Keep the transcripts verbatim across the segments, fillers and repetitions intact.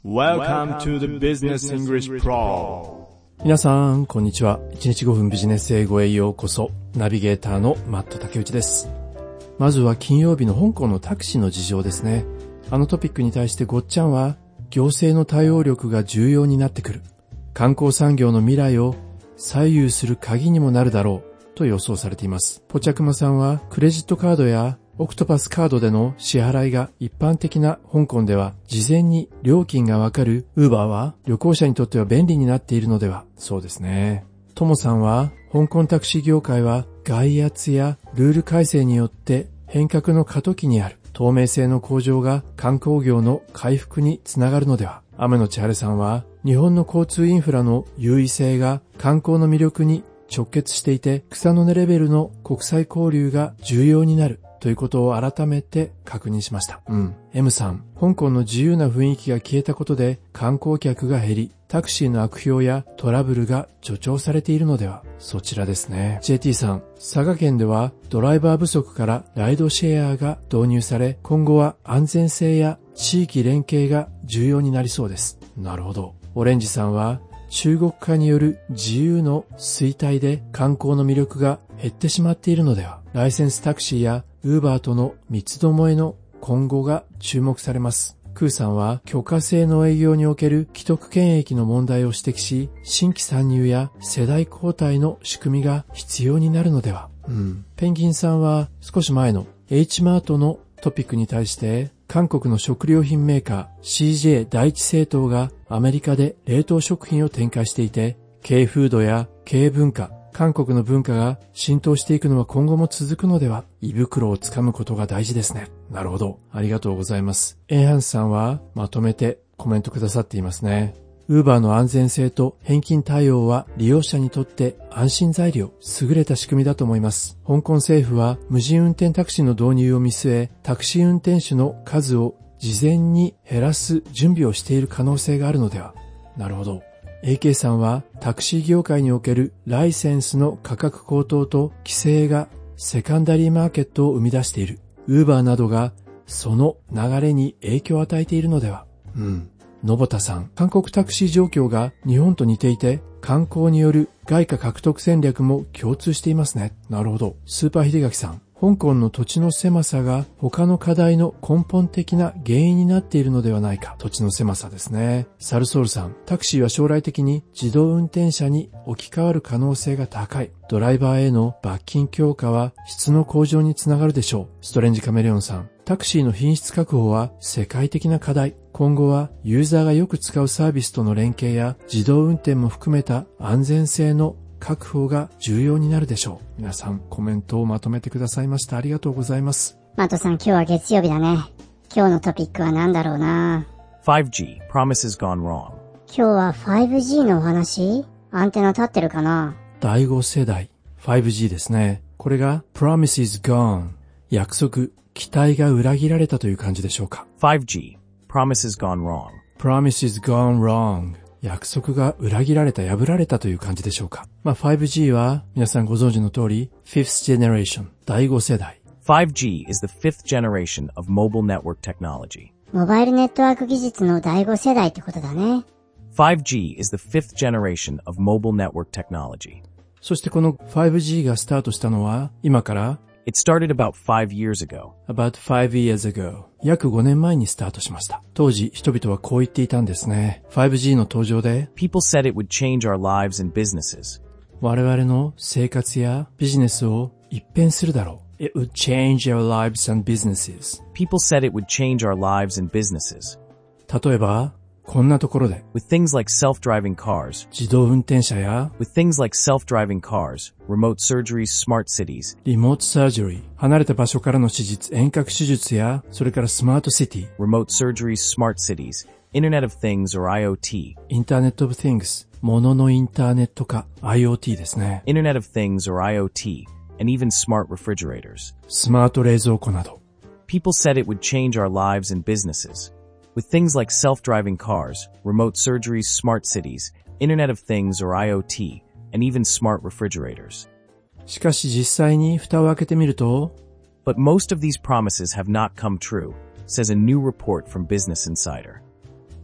Welcome to the Business English Pro。 皆さん、こんにちは。いちにちごふんビジネス英語へようこそ。ナビゲーターのマット竹内です。まずは金曜日の香港のタクシーの事情ですね。あのトピックに対してごっちゃんは、行政の対応力が重要になってくる。観光産業の未来を左右する鍵にもなるだろうと予想されています。ポチャクマさんは、クレジットカードやオクトパスカードでの支払いが一般的な香港では事前に料金がわかる Uber は旅行者にとっては便利になっているのでは。そうですね。ともさんは香港タクシー業界は外圧やルール改正によって変革の過渡期にある。透明性の向上が観光業の回復につながるのでは。雨の千春さんは日本の交通インフラの優位性が観光の魅力に直結していて草の根レベルの国際交流が重要になる。ということを改めて確認しました。うん。M さん、香港の自由な雰囲気が消えたことで観光客が減り、タクシーの悪評やトラブルが助長されているのでは。そちらですね。ジェーティー さん、佐賀県ではドライバー不足からライドシェアが導入され、今後は安全性や地域連携が重要になりそうです。なるほど。オレンジさんは、中国化による自由の衰退で観光の魅力が減ってしまっているのでは。ライセンスタクシーやウーバーとの三つどもえの今後が注目されます。クーさんは許可制の営業における既得権益の問題を指摘し、新規参入や世代交代の仕組みが必要になるのでは。うん。ペンギンさんは少し前の H マートのトピックに対して韓国の食料品メーカー シージェー 第一製糖がアメリカで冷凍食品を展開していて、Kフードや K 文化、韓国の文化が浸透していくのは今後も続くのでは。胃袋をつかむことが大事ですね。なるほど。ありがとうございます。エンハンスさんはまとめてコメントくださっていますね。Uber の安全性と返金対応は利用者にとって安心材料、優れた仕組みだと思います。香港政府は無人運転タクシーの導入を見据え、タクシー運転手の数を事前に減らす準備をしている可能性があるのでは。なるほど。エーケー さんはタクシー業界におけるライセンスの価格高騰と規制がセカンダリーマーケットを生み出している。Uber などがその流れに影響を与えているのでは。うん。のぼたさん、韓国タクシー状況が日本と似ていて、観光による外貨獲得戦略も共通していますね。なるほど。スーパー秀垣さん、香港の土地の狭さが他の課題の根本的な原因になっているのではないか。土地の狭さですね。サルソールさん、タクシーは将来的に自動運転車に置き換わる可能性が高い。ドライバーへの罰金強化は質の向上につながるでしょう。ストレンジカメレオンさん、タクシーの品質確保は世界的な課題。今後はユーザーがよく使うサービスとの連携や自動運転も含めた安全性の確保が重要になるでしょう。皆さんコメントをまとめてくださいました。ありがとうございます。 マトさん、今日は月曜日だね。今日のトピックは何だろうな。 ファイブジー Promises Gone Wrong。 今日は ファイブジー のお話？アンテナ立ってるかな？ だいご世代 ファイブジー ですね。これが Promises Gone、 約束、期待が裏切られたという感じでしょうか。 ファイブジー Promises Gone Wrong。 Promises Gone Wrong、約束が裏切られた、破られたという感じでしょうか。まあ ファイブジー は皆さんご存知の通り Fifth Generation、 だいご世代。 ファイブジー is the fifth generation of mobile network technology。 モバイルネットワーク技術のだいご世代ってことだね。 ファイブジー is the fifth generation of mobile network technology。 そしてこの ファイブジー がスタートしたのは今から It started about five years ago. About five years ago. 約ごねんまえにスタートしました。当時、人々はこう言っていたんですね。ファイブジー の登場で People said it would change our lives and businesses. 我々の生活やビジネスを一変するだろう。It would change our lives and businesses. People said it would change our lives and businesses. 例えば、こんなところで With things like self-driving cars. 自動運転車や With things like self-driving cars, remote surgeries, smart cities. リモートサージュリー、離れた場所からの手術、遠隔手術や、それからスマートシティ、 Remote surgeries, smart cities, Internet of Things or IoT. インターネットオブ Things、もののインターネット化、IoT ですね。 Internet of Things or IoT, and even smart refrigerators. スマート冷蔵庫など。 People said it would change our lives and businesses. With things like self-driving cars, remote surgeries, smart cities, Internet of Things or IoT, and even smart refrigerators. しかし実際に蓋を開けてみると、 But most of these promises have not come true, says a new report from Business Insider.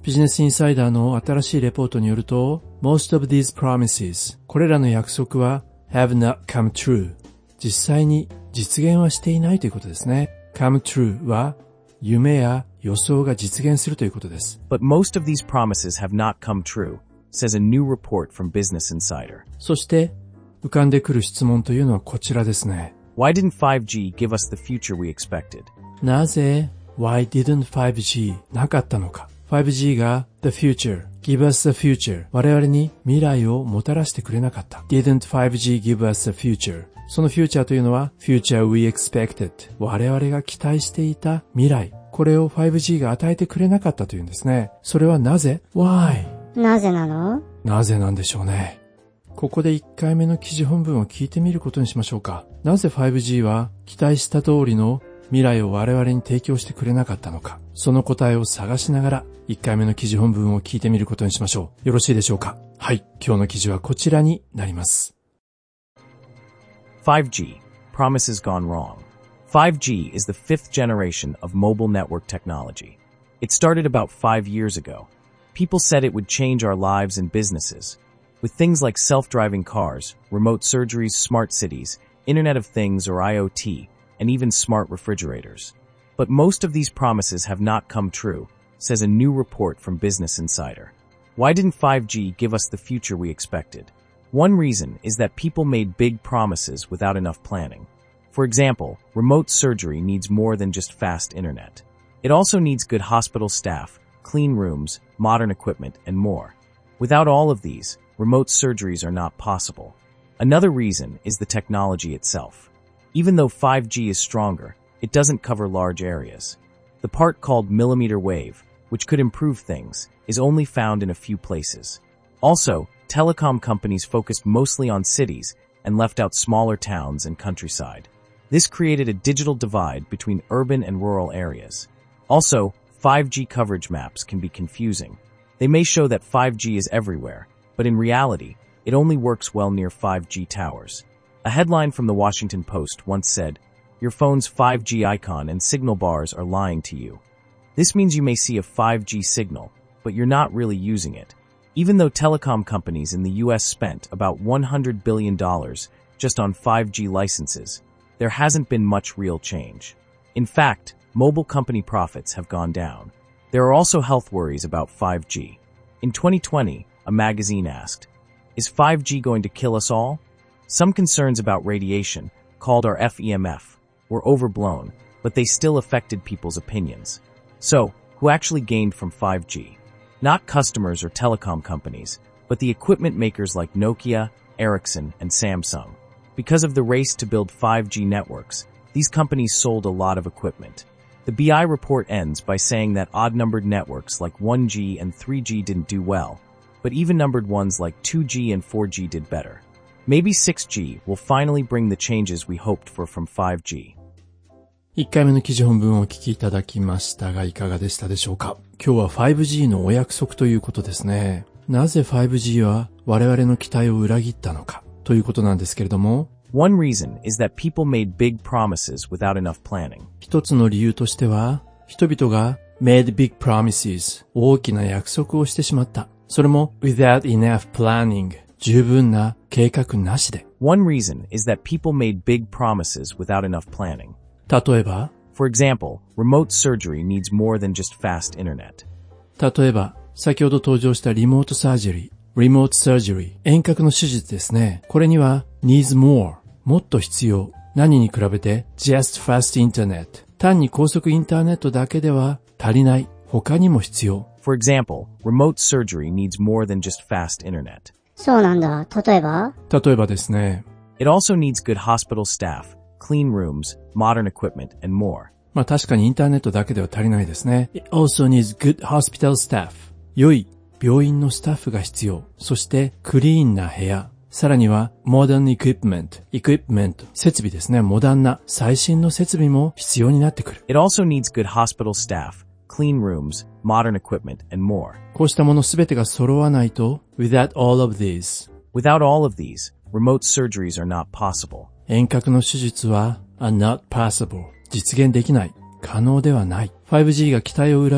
ビジネスインサイダーの新しいレポートによると、most of these promises、これらの約束は have not come true。実際に実現はしていないということですね。come true は夢や予想が実現するということです。 But most of these promises have not come true, says a new report from Business Insider. そして浮かんでくる質問というのはこちらですね。 Why didn't ファイブジー give us the future we expected? なぜ Why didn't ファイブジー なかったのか。ファイブジー が the future, give us the future 我々に未来をもたらしてくれなかった。didn't ファイブジー give us the future そのフューチャーというのは future we expected 我々が期待していた未来これを ファイブジー が与えてくれなかったというんですね。それはなぜ Why なぜなの？ なぜなんでしょうね。ここでいっかいめの記事本文を聞いてみることにしましょうか。なぜ ファイブジー は期待した通りの未来を我々に提供してくれなかったのか。その答えを探しながらいっかいめの記事本文を聞いてみることにしましょう。よろしいでしょうか。はい、今日の記事はこちらになります。 ファイブジー, promises gone wrong. ファイブジー is the fifth generation of mobile network technology. It started about five years ago. People said it would change our lives and businesses. With things like self-driving cars, remote surgeries, smart cities, Internet of Things or I O T, and even smart refrigerators. But most of these promises have not come true, says a new report from Business Insider. Why didn't five G give us the future we expected? One reason is that people made big promises without enough planning. For example, remote surgery needs more than just fast internet. It also needs good hospital staff, clean rooms, modern equipment, and more. Without all of these, remote surgeries are not possible. Another reason is the technology itself. Even though five G is stronger, it doesn't cover large areas. The part called millimeter wave, which could improve things, is only found in a few places. Also, telecom companies focused mostly on cities and left out smaller towns and countryside. This created a digital divide between urban and rural areas. Also, five G coverage maps can be confusing. They may show that five G is everywhere, but in reality, it only works well near five G towers. A headline from the Washington Post once said, "Your phone's five G icon and signal bars are lying to you." This means you may see a five G signal, but you're not really using it. Even though telecom companies in the U S spent about one hundred billion dollars just on five G licenses, there hasn't been much real change. In fact, mobile company profits have gone down. There are also health worries about five G. In twenty twenty, a magazine asked, "Is five G going to kill us all?" Some concerns about radiation, called our F E M F, were overblown, but they still affected people's opinions. So, who actually gained from five G? Not customers or telecom companies, but the equipment makers like Nokia, Ericsson, and Samsung. Because of the race to build five G networks, these companies sold a lot of equipment. The B I report ends by saying that odd-numbered networks like one G and three G didn't do well, but even-numbered ones like two G and four G did better. Maybe six G will finally bring the changes we hoped for from five G. いっかいめの記事本文をお聞きいただきましたがいかがでしたでしょうか。今日は ファイブジー のお約束ということですね。なぜ ファイブジー は我々の期待を裏切ったのかということなんですけれども、 One reason is that people made big promises without enough planning. 一つの理由としては、人々が made big promises 大きな約束をしてしまった。それも without enough planning 十分な計画なしで。 One reason is that people made big promises without enough planning. 例えば For example, remote surgery needs more than just fast internet. 例えば、先ほど登場したリモートサージェリー、リモートサージェリー、遠隔の手術ですね。これには needs more もっと必要。何に比べて just fast internet 単に高速インターネットだけでは足りない。他にも必要。 For example, remote surgery needs more than just fast internet. そうなんだ。例えば例えばですね。 It also needs good hospital staff, clean rooms, modern equipment, and more. まあ確かにインターネットだけでは足りないですね。It also needs good hospital staff. 良い病院のスタッフが必要。そしてクリーンな部屋。さらには modern equipment. equipment. 設備ですね。モダンな最新の設備も必要になってくる。 It also needs good hospital staff, clean rooms, modern equipment, and more. こうしたものすべてが揃わないと without all of these. Without all of these, remote surgeries are not possible. 遠隔の手術は are not possible. 実現できない。可能ではない。ファイブジー が期待を裏切った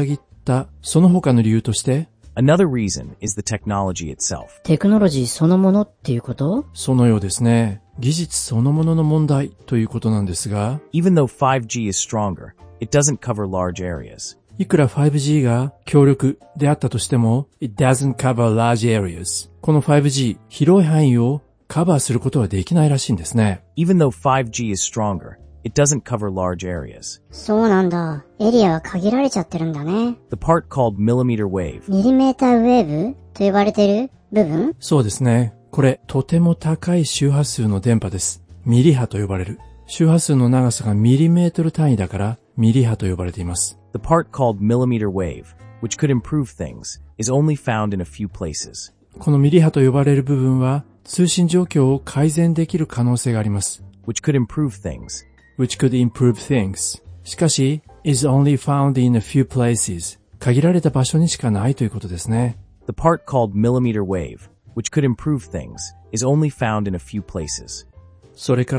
ったその他の理由として、 Another reason is the technology itself. テクノロジーそのものっていうこと？ そのようですね。技術そのものの問題ということなんですが、 Even though five G is stronger, it doesn't cover large areas. いくら ファイブジー が強力であったとしても、it doesn't cover large areas. この ファイブジー、広い範囲をカバーすることはできないらしいんですね。 Even though five G is stronger, it doesn't cover large areas. そうなんだ。エリアは限られちゃってるんだね。 The part called millimeter wave. ミリメーターウェーブと呼ばれてる部分？ そうですね。これ、とても高い周波数の電波です。ミリ波と呼ばれる。周波数の長さがミリメートル単位だから、ミリ波と呼ばれています。 The part called millimeter wave, which could improve things, is only found in a few places. このミリ波と呼ばれる部分は、通信状況を改善できる可能性があります。 Which could improve things. which could improve things. しかし、is only found in a few places. 限られた場所にしかないということですね。 The part called millimeter wave, which could improve things, is only found in a few places. それから、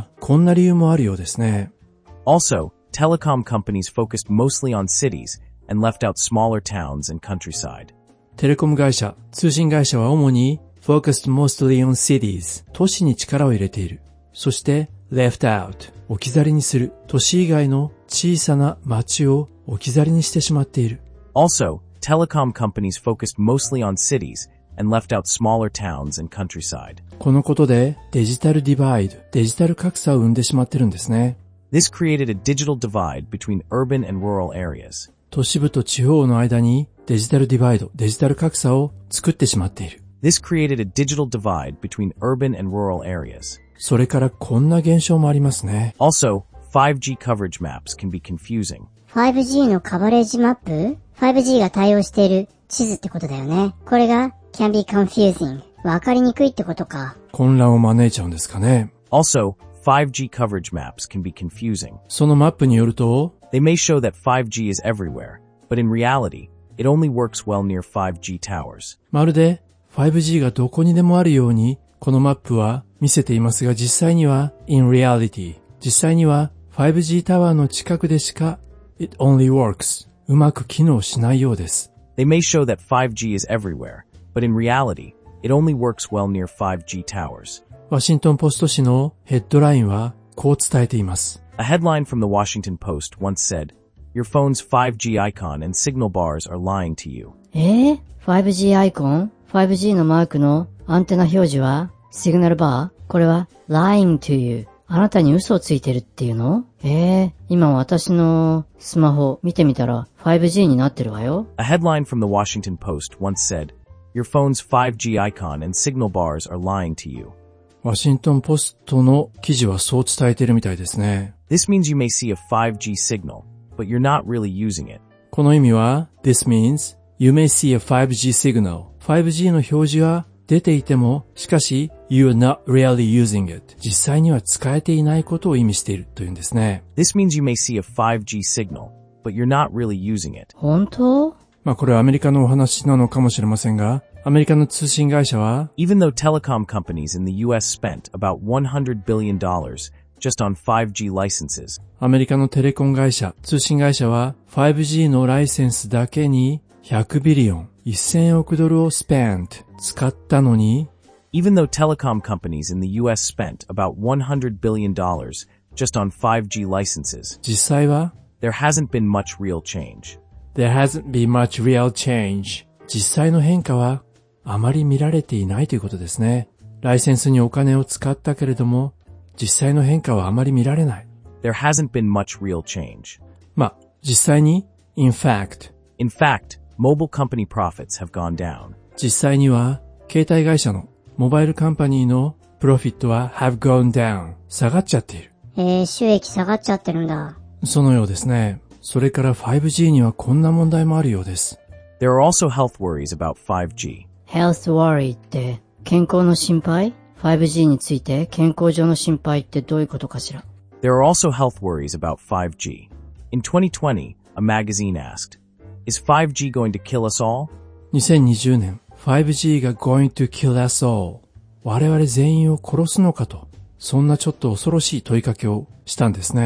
こんな理由もあるようですね。 Also, telecom companies focused mostly on cities and left out smaller towns and countryside. テレコム会社、通信会社は主に focused mostly on cities. 都市に力を入れている。そして、left out. 置き去りにする。都市以外の小さな町を置き去りにしてしまっている。 Also, telecom companies focused mostly on cities and left out smaller towns and countryside. このことでデジタルディバイド、デジタル格差を生んでしまってるんですね。 This created a digital divide between urban and rural areas. 都市部と地方の間にデジタルディバイド、デジタル格差を作ってしまっている。 This created a digital divide between urban and rural areas. それからこんな現象もありますね。 Also,ファイブジー coverage maps can be confusing. ファイブジー のカバレージマップ？ ファイブジー が対応している地図ってことだよね。これが can be confusing。わかりにくいってことか。 混乱を招いちゃうんですかね。 Also,ファイブジー coverage maps can be confusing. そのマップによると、 They may show thatファイブジー is everywhere, but in reality, it only works well nearファイブジー towers. まるで ファイブジー がどこにでもあるように、このマップは見せていますが、実際には in reality、実際には ファイブジー タワーの近くでしか it only works、うまく機能しないようです。 They may show thatファイブジー is everywhere, but in reality, it only works well nearファイブジー towers. ワシントンポスト紙のヘッドラインはこう伝えています。 A headline from the Washington Post once said, Your phone'sファイブジー icon and signal bars are lying to you. えー、ファイブジー アイコン？ ファイブジー のマークのアンテナ表示はシグナルバー？これは lying to you。あなたに嘘をついてるっていうの？えー、今私のスマホ見てみたら ファイブジー になってるわよ。 A headline from the Washington Post once said, Your phone'sファイブジー icon and signal bars are lying to you. ワシントンポストの記事はそう伝えているみたいですね。 This means you may see aファイブジー signal, but you're not really using it. この意味は This means you may see aファイブジー signal. ファイブジー の表示は出ていても、しかし you are not really using it. 実際には使えていないことを意味しているというんですね。 This means you may see aファイブジー signal, but you're not really using it. 本当？ まあこれはアメリカのお話なのかもしれませんが、アメリカの通信会社は Even though telecom companies in the U S spent about one hundred billion dollars just onファイブジー licenses. アメリカのテレコン会社、通信会社は ファイブジー のライセンスだけにひゃくビリオン、せんおくドルを spent 使ったのに Even though telecom companies in the U S spent about one hundred billion dollars just onファイブジー licenses. 実際は There hasn't been much real change. There hasn't been much real change. 実際の変化はあまり見られていないということですね。ライセンスにお金を使ったけれども、実際の変化はあまり見られない。 There hasn't been much real change. まあ、実際に in fact. In fact, mobile company profits have gone down. 実際には、携帯会社のモバイルカンパニーのプロフィットは have gone down. 下がっちゃっている。 えー、収益下がっちゃってるんだ。 そのようですね。それから ファイブジー にはこんな問題もあるようです。 There are also health worries aboutファイブジー. Health worry って健康の心配？ ファイブジー について健康上の心配ってどういうことかしら？ There are also health worries aboutファイブジー. In twenty twenty, a magazine asked, Isファイブジー going to kill us all? にせんにじゅうねん、ファイブジー が going to kill us all. 我々全員を殺すのかと、そんなちょっと恐ろしい問いかけをしたんですね。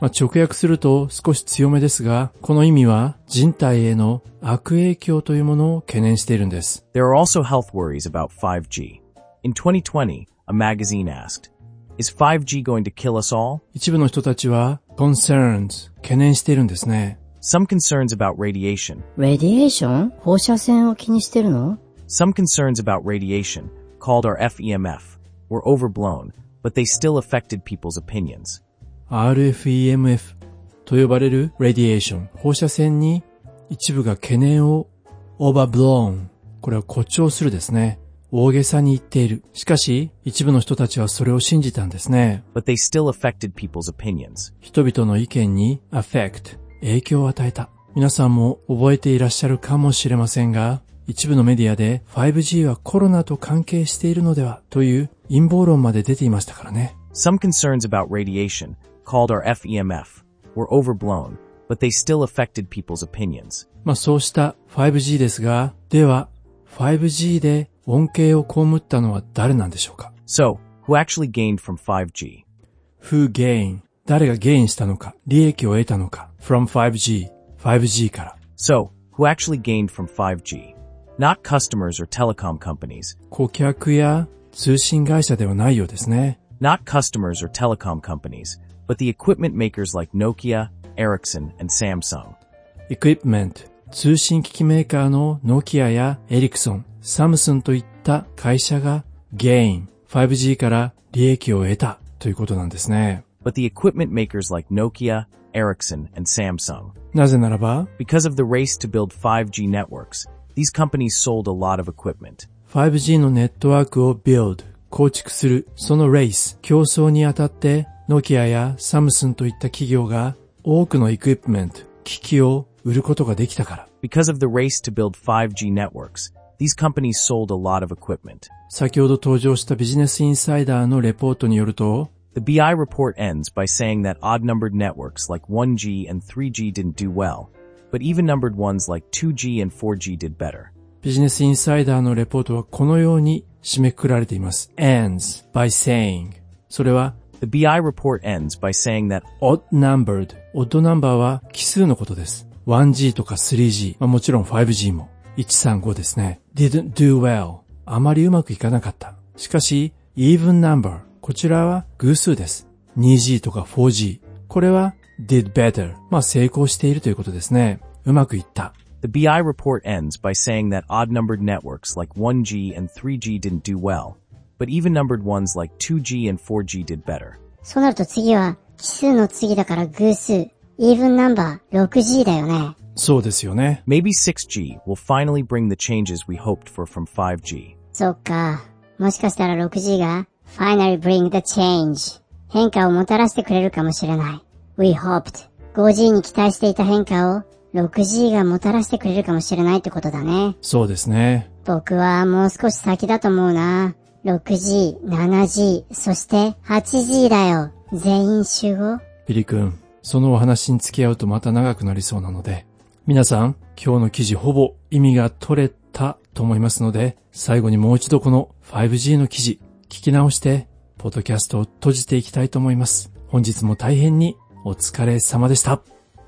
まあ、直訳すると少し強めですが、この意味は人体への悪影響というものを懸念しているんです。 There are also health worries about five G. In twenty twenty, a magazine asked, Is five G going to kill us all? 一部の人たちは concerns 懸念しているんですね。 Some concerns about radiation. レディエーション？放射線を気にしてるの？ Some concerns about radiation, called our F E M F, were overblown, but they still affected people's opinions. アールエフイーエムエフ と呼ばれる radiation 放射線に一部が懸念を overblown これは誇張するですね。大げさに言っている。しかし一部の人たちはそれを信じたんですね。 But they still affected people's opinions. 人々の意見に affect 影響を与えた。皆さんも覚えていらっしゃるかもしれませんが、一部のメディアで ファイブジー はコロナと関係しているのではという陰謀論まで出ていましたからね。 Some concerns about radiation, called our F E M F, were overblown, but they still affected people's opinions. まあそうした ファイブジー ですが、では ファイブジー で恩恵を被ったのは誰なんでしょうか？ So, who actually gained from five G? Who gain? 誰がゲインしたのか、利益を得たのか from ファイブジー、ファイブジー から。 So, who actually gained from five G? Not customers or telecom companies. 顧客や通信会社ではないようですね。 Not customers or telecom companies, but the equipment makers like Nokia, Ericsson, and Samsung. Equipment 通信機器メーカーのノキアやエリクソン、サムスンといった会社が gain ファイブジー から利益を得たということなんですね。 But the equipment makers like Nokia, Ericsson, and Samsung. なぜならば Because of the race to build five G networks, these companies sold a lot of equipment. ファイブジー のネットワークを build 構築するそのレース競争にあたってノキアやサムスンといった企業が多くのエクイプメント機器を売ることができたから。 Because of the race to build five G networks, these companies sold a lot of equipment. 先ほど登場したビジネスインサイダーのレポートによると The B I report ends by saying that odd-numbered networks like one G and three G didn't do well, but even-numbered ones like two G and four G did better. ビジネスインサイダーのレポートはこのように締めくくられています。ends by saying それは The B I report ends by saying that odd-numbered odd number は奇数のことです。ワンジー とか スリージー、まあ、もちろん ファイブジー もいちさんごですね。didn't do well あまりうまくいかなかった。しかし even number こちらは偶数です。ツージー とか フォージー これは did better まあ成功しているということですね。うまくいった。 The B I report ends by saying that odd-numbered networks like one G and three G didn't do well, but even-numbered ones like two G and four G did better. そうなると次は奇数の次だから偶数、イーブンナンバー シックスジー だよね。 そうですよね。 Maybe six G will finally bring the changes we hoped for from five G. そっか。もしかしたら シックスジー が finally bring the change 変化をもたらしてくれるかもしれない。We hoped フォージー に期待していた変化をシックスジー がもたらしてくれるかもしれないってことだね。 そうですね。 僕はもう少し先だと思うな。シックスジー、セブンジー、そしてエイトジーだよ。全員集合。 ピリ君、そのお話に付き合うとまた長くなりそうなので、皆さん、今日の記事ほぼ意味が取れたと思いますので、最後にもう一度この ファイブジー の記事、聞き直して、ポッドキャストを閉じていきたいと思います。本日も大変にお疲れ様でした。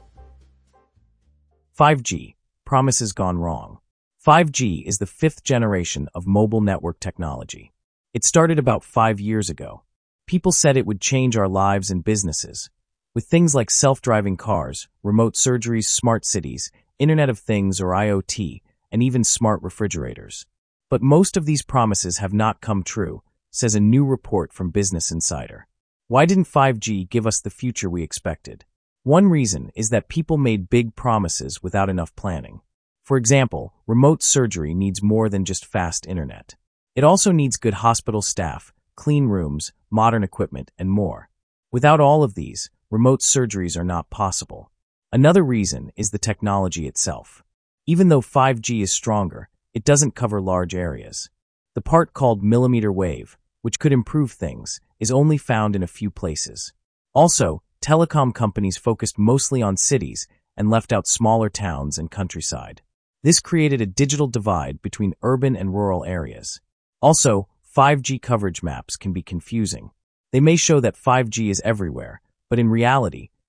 five G, promises gone wrong. five G is the fifth generation of mobile network technology. It started about five years ago. People said it would change our lives and businesses. With things like self-driving cars, remote surgeries, smart cities, Internet of Things or I O T, and even smart refrigerators. But most of these promises have not come true, says a new report from Business Insider. Why didn't five G give us the future we expected? One reason is that people made big promises without enough planning. For example, remote surgery needs more than just fast internet. It also needs good hospital staff, clean rooms, modern equipment, and more. Without all of these, remote surgeries are not possible. Another reason is the technology itself. Even though five G is stronger, it doesn't cover large areas. The part called millimeter wave, which could improve things, is only found in a few places. Also, telecom companies focused mostly on cities and left out smaller towns and countryside. This created a digital divide between urban and rural areas. Also, five G coverage maps can be confusing. They may show that five G is everywhere, but in reality,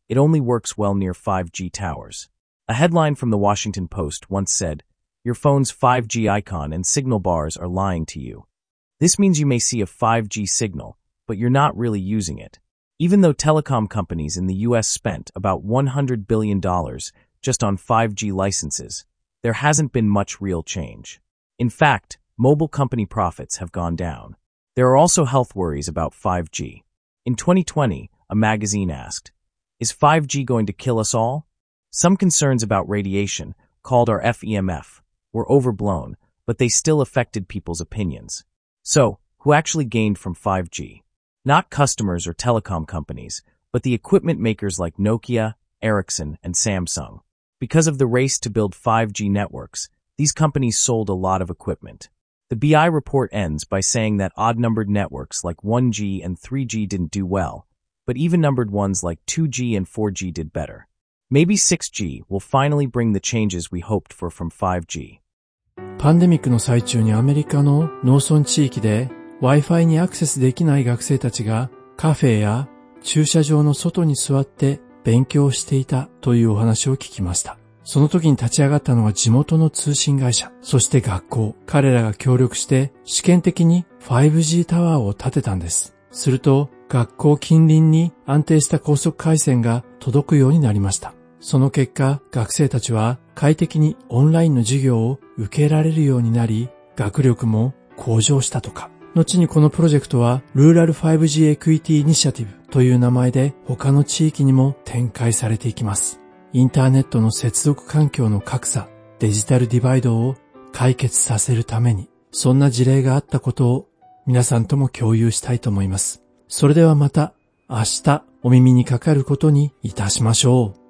It only works well near five G towers. A headline from the Washington Post once said, "Your phone's five G icon and signal bars are lying to you." This means you may see a five G signal, but you're not really using it. Even though telecom companies in the U S spent about one hundred billion dollars just on five G licenses, there hasn't been much real change. In fact, mobile company profits have gone down. There are also health worries about five G. In twenty twenty, a magazine asked, "Is five G going to kill us all?" Some concerns about radiation, called our F E M F, were overblown, but they still affected people's opinions. So, who actually gained from five G? Not customers or telecom companies, but the equipment makers like Nokia, Ericsson, and Samsung. Because of the race to build five G networks, these companies sold a lot of equipment. The B I report ends by saying that odd-numbered networks like one G and three G didn't do well, but even-numbered ones like two G and four G did better. Maybe six G will finally bring the changes we hoped for from five G. パンデミックの最中にアメリカの農村地域で Wi-Fi にアクセスできない学生たちがカフェや駐車場の外に座って勉強していたというお話を聞きました。その時に立ち上がったのは地元の通信会社、そして学校、彼らが協力して試験的に ファイブジー タワーを建てたんです。すると学校近隣に安定した高速回線が届くようになりました。その結果、学生たちは快適にオンラインの授業を受けられるようになり、学力も向上したとか。後にこのプロジェクトは Rural ファイブジー Equity Initiative という名前で他の地域にも展開されていきます。インターネットの接続環境の格差、デジタルディバイドを解決させるために、そんな事例があったことを皆さんとも共有したいと思います。それではまた明日お耳にかかることにいたしましょう。